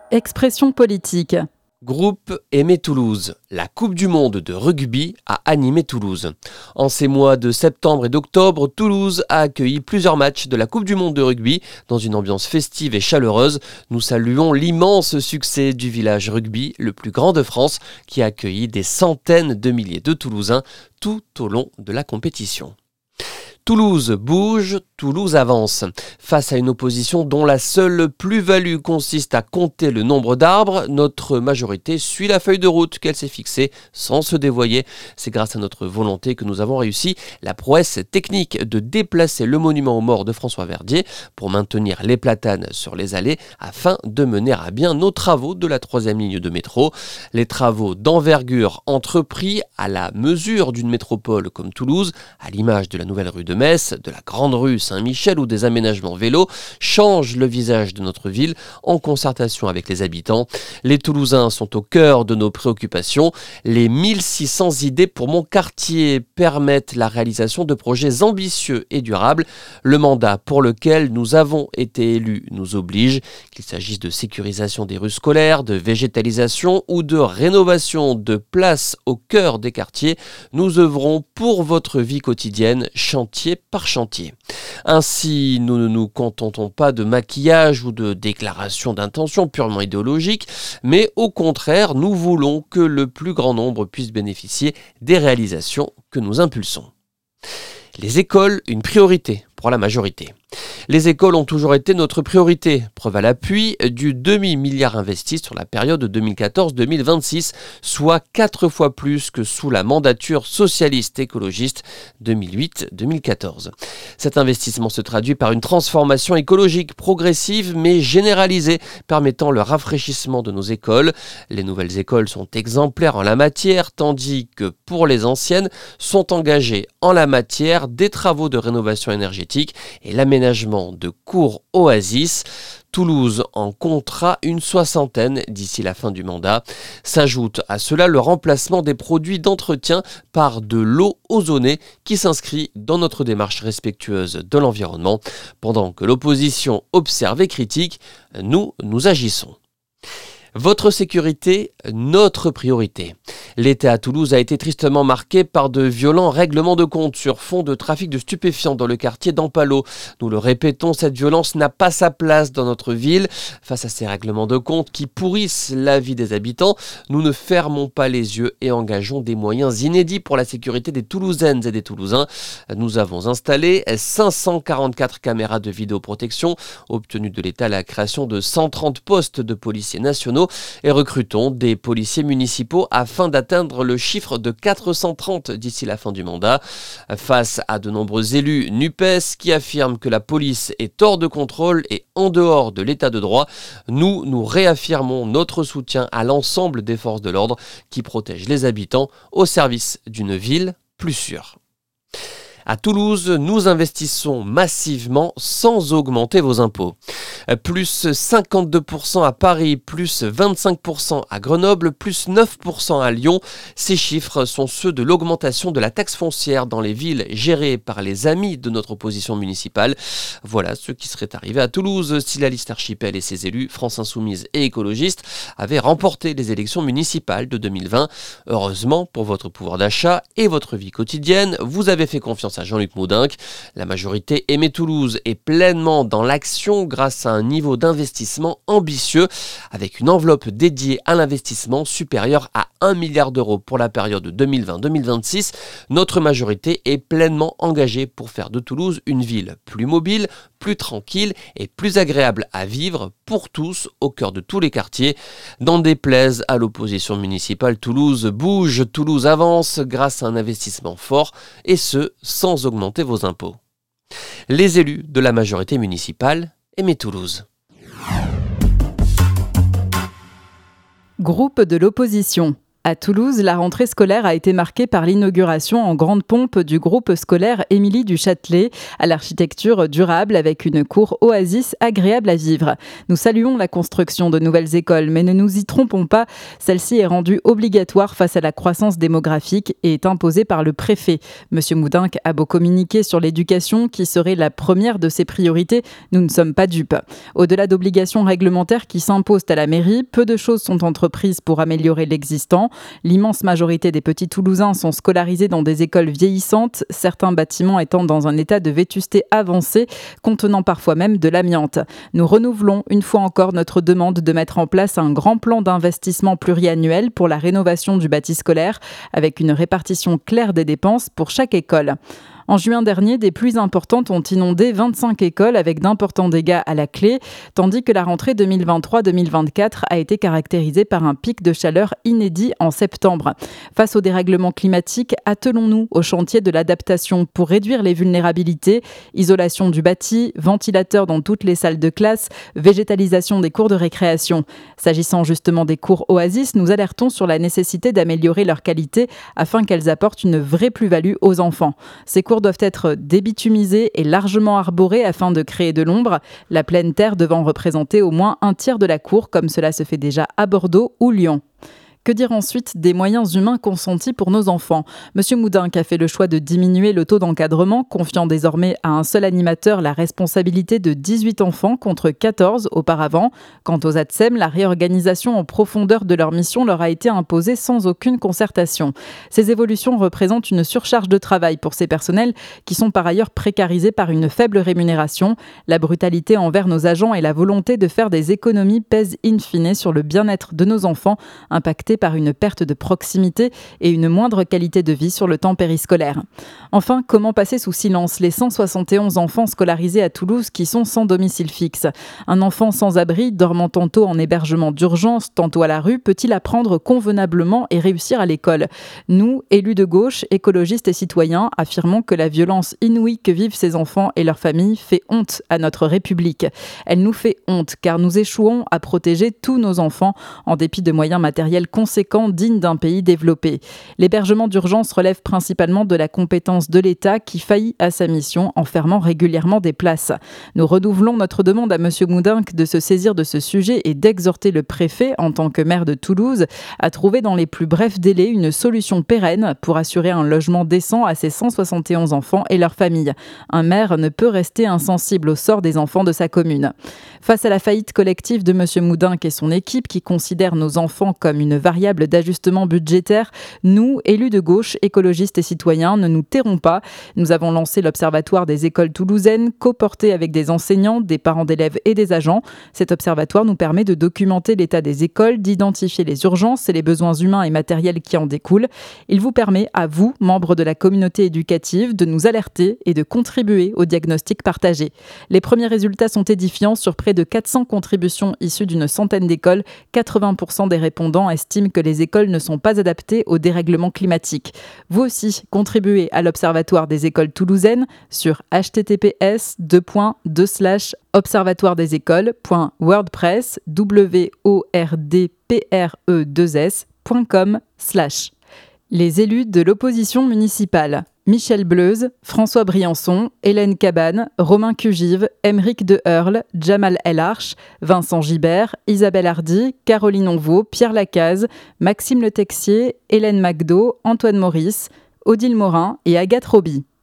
Expression politique. Groupe Aimé Toulouse. La Coupe du Monde de rugby a animé Toulouse. En ces mois de septembre et d'octobre, Toulouse a accueilli plusieurs matchs de la Coupe du Monde de rugby dans une ambiance festive et chaleureuse. Nous saluons l'immense succès du village rugby, le plus grand de France, qui a accueilli des centaines de milliers de Toulousains tout au long de la compétition. Toulouse bouge, Toulouse avance. Face à une opposition dont la seule plus-value consiste à compter le nombre d'arbres, notre majorité suit la feuille de route qu'elle s'est fixée sans se dévoyer. C'est grâce à notre volonté que nous avons réussi la prouesse technique de déplacer le monument aux morts de François Verdier pour maintenir les platanes sur les allées afin de mener à bien nos travaux de la 3e ligne de métro. Les travaux d'envergure entrepris à la mesure d'une métropole comme Toulouse, à l'image de la nouvelle rue de Metz, de la grande rue Saint-Michel ou des aménagements vélos, changent le visage de notre ville en concertation avec les habitants. Les Toulousains sont au cœur de nos préoccupations. Les 1600 idées pour mon quartier permettent la réalisation de projets ambitieux et durables. Le mandat pour lequel nous avons été élus nous oblige, qu'il s'agisse de sécurisation des rues scolaires, de végétalisation ou de rénovation de places au cœur des quartiers. Nous œuvrons pour votre vie quotidienne, chantier par chantier. Ainsi, nous ne nous contentons pas de maquillage ou de déclarations d'intention purement idéologiques, mais au contraire, nous voulons que le plus grand nombre puisse bénéficier des réalisations que nous impulsons. Les écoles, une priorité pour la majorité. Les écoles ont toujours été notre priorité, preuve à l'appui du demi-milliard investi sur la période 2014-2026, soit 4 fois plus que sous la mandature socialiste écologiste 2008-2014. Cet investissement se traduit par une transformation écologique progressive mais généralisée, permettant le rafraîchissement de nos écoles. Les nouvelles écoles sont exemplaires en la matière, tandis que pour les anciennes sont engagés en la matière des travaux de rénovation énergétique et l'aménagement de cours oasis. Toulouse en comptera une 60aine d'ici la fin du mandat. S'ajoute à cela le remplacement des produits d'entretien par de l'eau ozonée qui s'inscrit dans notre démarche respectueuse de l'environnement. Pendant que l'opposition observe et critique, nous agissons. Votre sécurité, notre priorité. L'été à Toulouse a été tristement marqué par de violents règlements de compte sur fond de trafic de stupéfiants dans le quartier d'Ampalo. Nous le répétons, cette violence n'a pas sa place dans notre ville. Face à ces règlements de compte qui pourrissent la vie des habitants, nous ne fermons pas les yeux et engageons des moyens inédits pour la sécurité des Toulousaines et des Toulousains. Nous avons installé 544 caméras de vidéoprotection, obtenu de l'État la création de 130 postes de policiers nationaux et recrutons des policiers municipaux afin d'atteindre le chiffre de 430 d'ici la fin du mandat. Face à de nombreux élus NUPES qui affirment que la police est hors de contrôle et en dehors de l'état de droit, nous réaffirmons notre soutien à l'ensemble des forces de l'ordre qui protègent les habitants au service d'une ville plus sûre. À Toulouse, nous investissons massivement sans augmenter vos impôts. Plus 52% à Paris, plus 25% à Grenoble, plus 9% à Lyon. Ces chiffres sont ceux de l'augmentation de la taxe foncière dans les villes gérées par les amis de notre opposition municipale. Voilà ce qui serait arrivé à Toulouse si la liste Archipel et ses élus, France Insoumise et écologistes, avaient remporté les élections municipales de 2020. Heureusement, pour votre pouvoir d'achat et votre vie quotidienne, vous avez fait confiance à Jean-Luc Maudenc. La majorité Aimé Toulouse est pleinement dans l'action grâce à un niveau d'investissement ambitieux avec une enveloppe dédiée à l'investissement supérieure à 1 milliard d'euros pour la période 2020-2026. Notre majorité est pleinement engagée pour faire de Toulouse une ville plus mobile, plus tranquille et plus agréable à vivre pour tous au cœur de tous les quartiers. N'en déplaise à l'opposition municipale, Toulouse bouge, Toulouse avance grâce à un investissement fort et ce, sans augmenter vos impôts. Les élus de la majorité municipale, Aimé Toulouse. Groupe de l'opposition. À Toulouse, la rentrée scolaire a été marquée par l'inauguration en grande pompe du groupe scolaire Émilie du Châtelet, à l'architecture durable avec une cour oasis agréable à vivre. Nous saluons la construction de nouvelles écoles, mais ne nous y trompons pas, celle-ci est rendue obligatoire face à la croissance démographique et est imposée par le préfet. Monsieur Moudinque a beau communiquer sur l'éducation, qui serait la première de ses priorités, nous ne sommes pas dupes. Au-delà d'obligations réglementaires qui s'imposent à la mairie, peu de choses sont entreprises pour améliorer l'existant. L'immense majorité des petits Toulousains sont scolarisés dans des écoles vieillissantes, certains bâtiments étant dans un état de vétusté avancé, contenant parfois même de l'amiante. Nous renouvelons une fois encore notre demande de mettre en place un grand plan d'investissement pluriannuel pour la rénovation du bâti scolaire, avec une répartition claire des dépenses pour chaque école. En juin dernier, des pluies importantes ont inondé 25 écoles avec d'importants dégâts à la clé, tandis que la rentrée 2023-2024 a été caractérisée par un pic de chaleur inédit en septembre. Face au dérèglement climatique, attelons-nous au chantier de l'adaptation pour réduire les vulnérabilités, isolation du bâti, ventilateurs dans toutes les salles de classe, végétalisation des cours de récréation. S'agissant justement des cours Oasis, nous alertons sur la nécessité d'améliorer leur qualité afin qu'elles apportent une vraie plus-value aux enfants. Ces cours doivent être débitumisés et largement arborés afin de créer de l'ombre, la pleine terre devant représenter au moins un tiers de la cour, comme cela se fait déjà à Bordeaux ou Lyon. Que dire ensuite des moyens humains consentis pour nos enfants ? Monsieur Moudinque a fait le choix de diminuer le taux d'encadrement, confiant désormais à un seul animateur la responsabilité de 18 enfants contre 14 auparavant. Quant aux ATSEM, la réorganisation en profondeur de leur mission leur a été imposée sans aucune concertation. Ces évolutions représentent une surcharge de travail pour ces personnels qui sont par ailleurs précarisés par une faible rémunération. La brutalité envers nos agents et la volonté de faire des économies pèsent in fine sur le bien-être de nos enfants, impactés par une perte de proximité et une moindre qualité de vie sur le temps périscolaire. Enfin, comment passer sous silence les 171 enfants scolarisés à Toulouse qui sont sans domicile fixe ? Un enfant sans abri, dormant tantôt en hébergement d'urgence, tantôt à la rue, peut-il apprendre convenablement et réussir à l'école ? Nous, élus de gauche, écologistes et citoyens, affirmons que la violence inouïe que vivent ces enfants et leurs familles fait honte à notre République. Elle nous fait honte car nous échouons à protéger tous nos enfants en dépit de moyens matériels conséquents dignes d'un pays développé. L'hébergement d'urgence relève principalement de la compétence de l'État qui faillit à sa mission en fermant régulièrement des places. Nous renouvelons notre demande à M. Moudinque de se saisir de ce sujet et d'exhorter le préfet, en tant que maire de Toulouse, à trouver dans les plus brefs délais une solution pérenne pour assurer un logement décent à ces 171 enfants et leurs familles. Un maire ne peut rester insensible au sort des enfants de sa commune. Face à la faillite collective de M. Moudinque et son équipe qui considèrent nos enfants comme une variable d'ajustement budgétaire, nous, élus de gauche, écologistes et citoyens, ne nous tairons pas. Nous avons lancé l'Observatoire des écoles toulousaines, coporté avec des enseignants, des parents d'élèves et des agents. Cet observatoire nous permet de documenter l'état des écoles, d'identifier les urgences et les besoins humains et matériels qui en découlent. Il vous permet, à vous, membres de la communauté éducative, de nous alerter et de contribuer au diagnostic partagé. Les premiers résultats sont édifiants. Sur près de 400 contributions issues d'une centaine d'écoles, 80% des répondants estiment que les écoles ne sont pas adaptées au dérèglement climatique. Vous aussi, contribuez à l'Observatoire des écoles toulousaines sur https://observatoire-des-écoles.wordpress.com/. Les élus de l'opposition municipale. Michel Bleuze, François Briançon, Hélène Cabane, Romain Cugive, Aymeric de Heurle, Jamal El Arch, Vincent Gibert, Isabelle Hardy, Caroline Onvaux, Pierre Lacaze, Maxime Le Texier, Hélène Magdo, Antoine Maurice, Odile Morin et Agathe Roby.